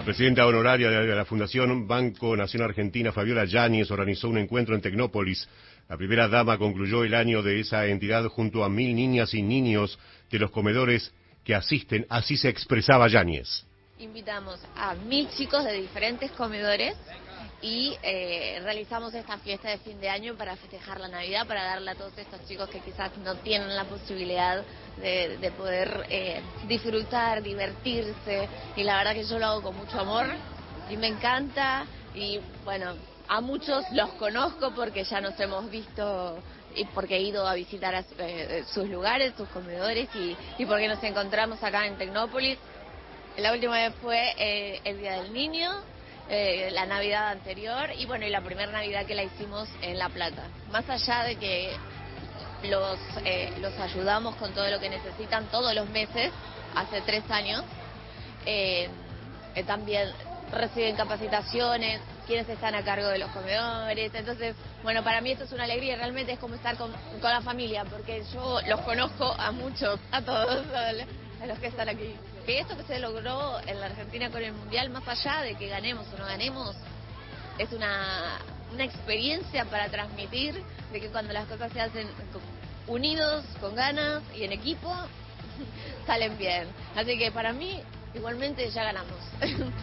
presidenta honoraria de la Fundación Banco Nación Argentina, Fabiola Yáñez, organizó un encuentro en Tecnópolis. La primera dama concluyó el año de esa entidad junto a 1000 niñas y niños de los comedores que asisten. Así se expresaba Yáñez. Invitamos a 1000 chicos de diferentes comedores y realizamos esta fiesta de fin de año para festejar la Navidad, para darle a todos estos chicos que quizás no tienen la posibilidad de poder disfrutar, divertirse, y la verdad que yo lo hago con mucho amor y me encanta. Y bueno, a muchos los conozco porque ya nos hemos visto y porque he ido a visitar a sus lugares, sus comedores, y porque nos encontramos acá en Tecnópolis. La última vez fue el Día del Niño, la Navidad anterior, y bueno, y la primera Navidad que la hicimos en La Plata. Más allá de que los ayudamos con todo lo que necesitan todos los meses, hace 3 años, también reciben capacitaciones, quienes están a cargo de los comedores. Entonces, bueno, para mí esto es una alegría, realmente es como estar con la familia, porque yo los conozco a muchos, a todos, a los que están aquí. Que esto que se logró en la Argentina con el Mundial, más allá de que ganemos o no ganemos, es una experiencia para transmitir de que cuando las cosas se hacen unidos, con ganas y en equipo, salen bien. Así que para mí, igualmente ya ganamos.